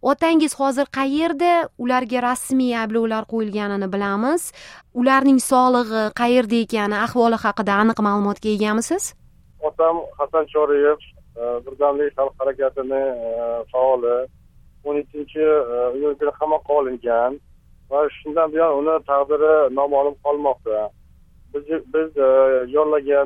Otangiz hozir qayerda? Ularga rasmiy ayblovlar qo'yilganini bilamiz. Ularning sog'lig'i qayerda ekani, ahvoli haqida aniq ma'lumotga egamisiz? Otam Hasan Choriyev Birdamlik xalq harakatini faoli 12-iyulda qamoqqa olingan va shundan buyon uni taqdiri noma'lum qolmoqda. Biz yollagan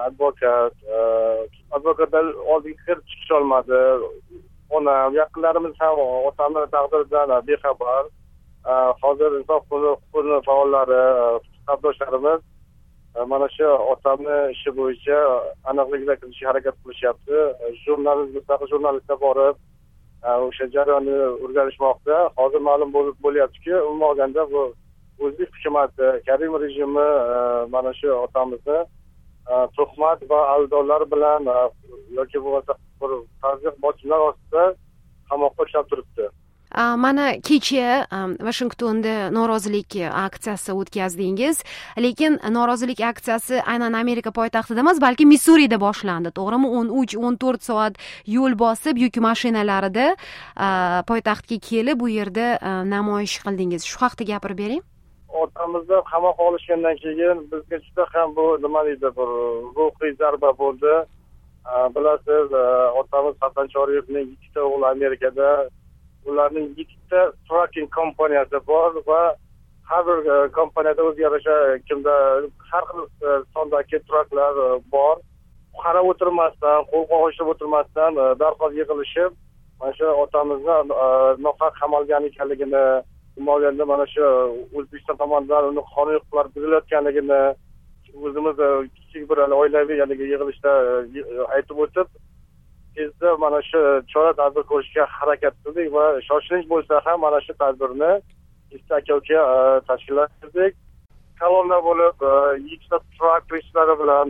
advokatlar oldiga kirib chiqisholmadi. Onam, yaqinlarimiz ham otamni taqdiridan bexabar. Hozir insof huquqi faollari, suhbatdoshlarimiz mana shu otamni ishi bo'yicha aniqlikga kiritishga harakat qilishyapti. Mustaqil jurnalistlar borib o'sha jarayonni o'rganishmoqda. Hozir ma'lum bo'lyaptiki, umuman olganda bu o'zbek hukumati, Karimov rejimi mana shu otamizni tuhmat va aldovlar bilan yoki bo'lmasa bir tazyiq bosimlar ostida qamoqqa ushlab turibdi. Mana kecha Vashingtonda norozilik aksiyasi o'tkazdingiz, lekin norozilik aksiyasi aynan Amerika poytaxtida emas, balki Missurida boshlandi, to'g'rimi? 13-14 soat yo'l bosib, yuk mashinalarida poytaxtga kelib, bu yerda namoyish qildingiz. Shu haqida gapirib bering. Otamizni qamoqqa olishgandan keyin bizga juda ham bu nima deydi, bir ruhiy zarba bo'ldi. Bilasiz, otamiz Hasan Choriyevning 2 ta o'g'li Amerikada, ularning 2 ta trucking kompaniyasi bor va har bir kompaniyada o'ziga yarasha kimda har xil sondagi trucklar bor. Qarab o'tirmasdan, qo'l ushlab o'tirmasdan darhol yig'ilishib, mana shu otamizni nohaq qamalgan ekanligini, umolganda mana shu O'zbekiston tomonidan uni qonuniy huquqlar buzilayotganligini o'zimiz kichik bir oilaviy yig'ilishda aytib o'tib, tezda mana shu chora-tadbir ko'rishga harakat qildik va shoshilinch bo'lsa ham mana shu tadbirni aka-uka tashkillashtirdik. Kolonna bo'lib, 2 ta truck turistlar bilan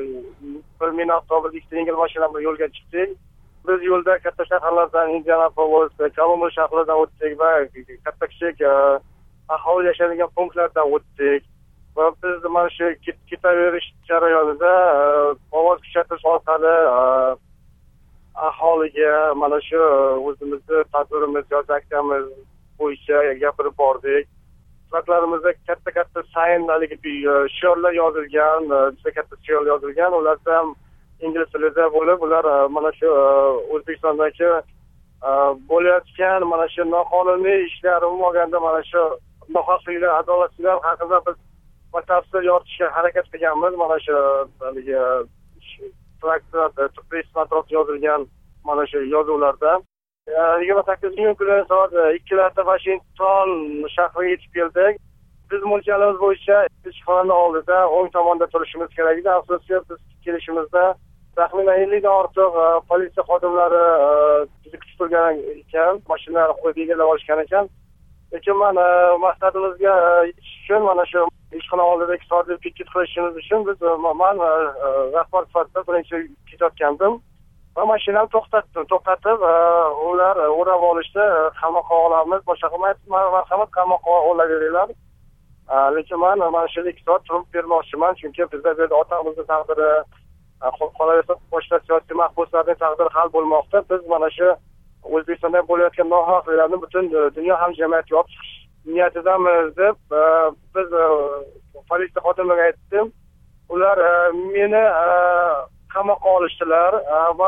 1 ming avtomobil, 2 ta yengil mashina bilan yo'lga chiqdik. Biz yo'lda katta shaharlardan Indianapolis, Columbus shahridan o'tdik va katta-kichik aholi yashaydigan punktlardan o'tdik. Va biz mana shu ketaverish jarayonida ovoz kuchaytirish orqali aholiga mana shu o'zimizni tadbirimiz yoki aksiyamiz bo'yicha gapirib bordik. Trucklarimizda katta shiorlar yozilgan, juda katta shiorlar yozilgan. Ularda ham ingliz tilida bo'lib, ular mana shu O'zbekistondagi bo'layotgan mana shu noqonuniy ishlar, umuman olganda mana shu nohaqliklar, adolatsizliklar haqida biz batafsil yoritishga harakat qilganmiz. Mana shu traktor yozilgan mana shu yozuvlarda 28 kuni soat 2larda Washington shahriga yetib keldik. Biz mo'ljalimiz bo'yicha ishxonani oldida o'ng tomonda turishimiz kerak edi. Afsuski biz kelishimizda taxminan 50 dan ortiq politsiya xodimlari bizni kutib turgan ekan, mashinalarni qo'yib egallab olishgan ekan. Lekin men maqsadimizga yetish uchun mana shu ishxona oldidagi soatlik pikket qilishimiz uchun men rahbar sifatida birinchi ketayotgandim va mashinani to'xtatib ular o'rab olishdi. Qamoqqa olamiz, boshqa marhamat qamoqqa olaveringlar. Lekin men mana shu 2 soat turib bermoqchiman, chunki bizda bu yerda otamizni taqdiri, qolaversa boshqa siyosiy mahbuslarning taqdiri hal bo'lmoqda. Biz mana shu O'zbekistonda bo'layotgan nohaqliklarni butun dunyo hamjamiyatiga olib chiqish niyatidamiz deb biz politsiya xodimlariga aytdim. Ular meni qamoqqa olishdilar va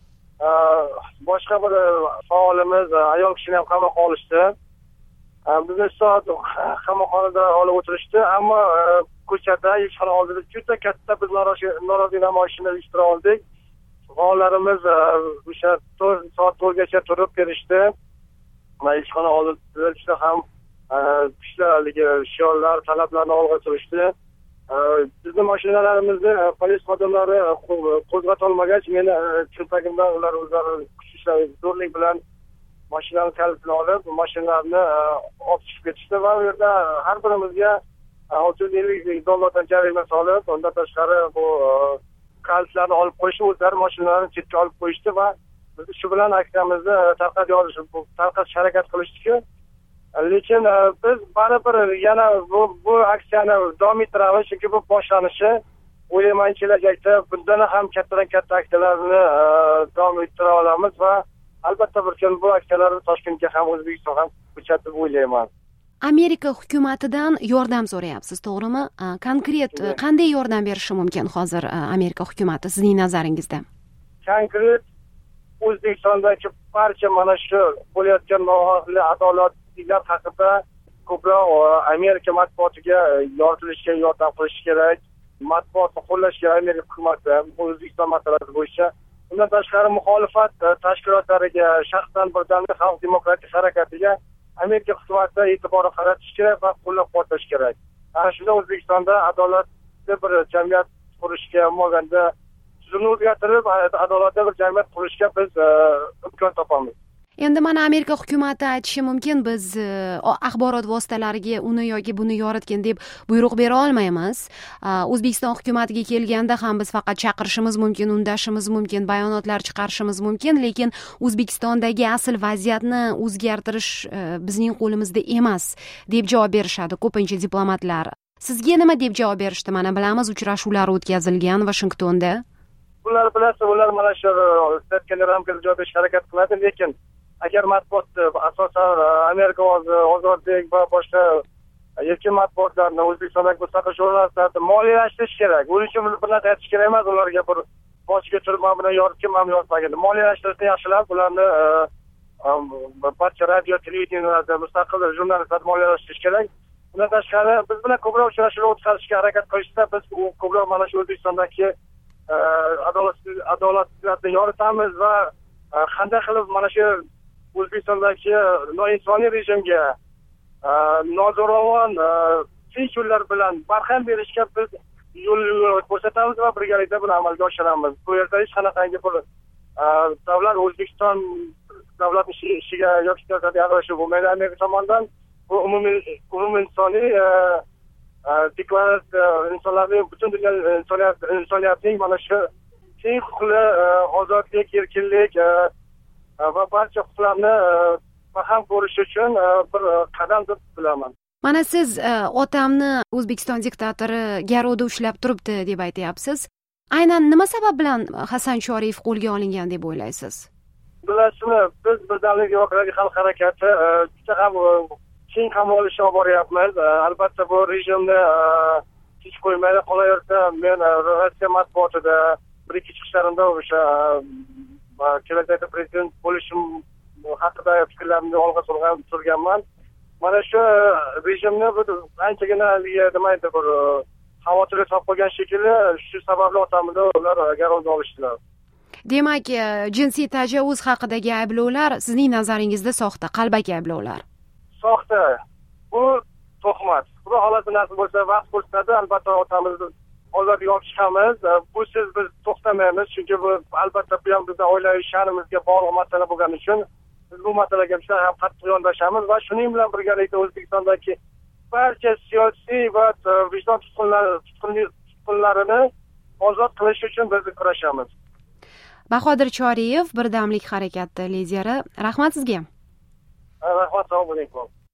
boshqa bir faolimiz ayol kishini ham qamoqqa olishdi. Bizni soat qamoqxonada olib o'tirishdi, ammo ko'chada ishxona oldida juda katta biz norozilik namoyishini uyushtirib oldik. Faollarimiz o'sha 4 soat bo'lgacha turib berishdi. Va ishxona oldida juda ham kuchli shiorlar, talablarni olg'a surishdi. Bizni mashinalarimizni politsiya xodimlari qo'zg'ata olmagach, meni cho'ntagimdan ular o'zlari kuchli zo'rlik bilan mashinani kalitini olib, mashinalarni olib chiqib ketishdi va u yerda har birimizga $650 jarima solib, undan tashqari bu kalitlarni olib qo'yishdi, o'zlari mashinalarni chetga olib qo'yishdi va biz shu bilan aksiyamizni tarqatish harakat qilishdik. Lekin biz baribir yana bu aksiyani davom ettiramiz, chunki bu boshlanishi. O'ylayman kelajakda bundan ham kattadan katta aksiyalarni davom ettira olamiz va albatta bir kun bu aksiyalarni Toshkentga ham O'zbekiston ham ko'chadi deb o'ylayman. Amerika hukumatidan yordam so'rayapsiz, to'g'rimi? Konkret qanday yordam berishi mumkin hozir Amerika hukumati sizning nazaringizda? Konkret O'zbekistondagi barcha mana shu bo'layotgan nohaqli adolatsizliklar haqida ko'proq Amerika matbuotiga yoritilishga yordam qilish kerak. Matbuotni qo'llash kerak Amerika hukumati O'zbekiston masalasi bo'yicha. Undan tashqari muxolifat tashkilotlariga, shaxsan Birdamlik xalq demokratik harakatiga Amerika hukumati e'tibor qaratish kerak va qo'llab-quvvatlash kerak. Ana shunda O'zbekistonda adolatli bir jamiyat qurishga, bo'lganda tuzumni o'zgartirib, adolatli bir jamiyat qurishga biz imkon topamiz. Endi mana Amerika hukumati aytishi mumkin, biz axborot vositalariga uni yoki buni yoritgin deb buyruq bera olmaymiz. O'zbekiston hukumatiga kelganda ham biz faqat chaqirishimiz mumkin, undashimiz mumkin, bayonotlar chiqarishimiz mumkin, lekin O'zbekistondagi asl vaziyatni o'zgartirish bizning qo'limizda emas deb javob berishadi ko'pincha diplomatlar. Sizga nima deb javob berishdi? Mana bilamiz, uchrashuvlar o'tkazilgan Vashingtonda. Ular bilasiz, ular mana shu aytganlar ham javob berishga harakat qiladi, lekin agar matbuot asosan Amerika ozodlik va boshqa erkin matbuotlarni O'zbekistondagi mustaqil jurnalistlarni moliyalashtirish kerak. Buning uchun bir narsa aytish kerak emas, ularga bir boshiga turib mana buni yoritgan, mana yoritmagan. Moliyalashtirishni yaxshilab, ularni barcha radio, televideniyalarda mustaqil jurnalistlar moliyalashtirish kerak. Bundan tashqari biz bilan ko'proq uchrashuvlar o'tkazishga harakat qilishda biz ko'proq mana shu O'zbekistondagi adolatsizliklarni yoritamiz va qanday qilib mana shu O'zbekistondagi noinsoniy rejimga nozo'ravon tinch yo'llar bilan barham berishga biz yo'l ko'rsatamiz va birgalikda buni amalga oshiramiz. Bu yerda hech qanaqangi bir davlat O'zbekiston davlat ishiga yoki siyosatga aralashuv bo'lmaydi Amerika tomonidan. Bu umumiy insoniy deklaratsiya insonlarning butun dunyo insoniyatning mana shu teng huquqli ozodlik, erkinlik va barcha huquqlarni baham ko'rish uchun bir qadam deb bilaman. Mana siz otamni O'zbekiston diktatori garovda ushlab turibdi deb aytyapsiz. Aynan nima sabab bilan Hasan Shoriyev qo'lga olingan deb o'ylaysiz? Bilasizmi, biz Birdamlik demokratik xalq harakati juda ham keng qamolishni olib boryapmiz. Albatta bu rejimni hech qo'ymaydi. Qolaversa, men Rossiya matbuotida bir-ikki chiqishlarimda o'sha kelajakda prezident bo'lishim haqida fikrlarimni olg'a surganman. Mana shu rejimni bir anchagina nimaydi bir xavotirga solib qo'ygan shekilli, shu sababli otamni ular garovga olishdilar. Demak, jinsiy tajovuz haqidagi ayblovlar sizning nazaringizda soxta, qalbaki ayblovlar. Soxta. Bu tuhmat. Xudo xohlasa nasib bo'lsa vaqt ko'rsatadi, albatta otamizni ozodlikka olib chiqamiz. Busiz biz to'xtamaymiz, chunki bu albatta bu ham bizning oilaviy sha'nimizga bog'liq masala bo'lgani uchun biz bu masalaga juda ham qattiq yondashamiz va shuning bilan birgalikda O'zbekistondagi barcha siyosiy va vijdon tutqunlarini ozod qilish uchun biz kurashamiz. Bahodir Choriyev, Birdamlik harakati lideri. Rahmat sizga. Rahmat, assalomu alaykum.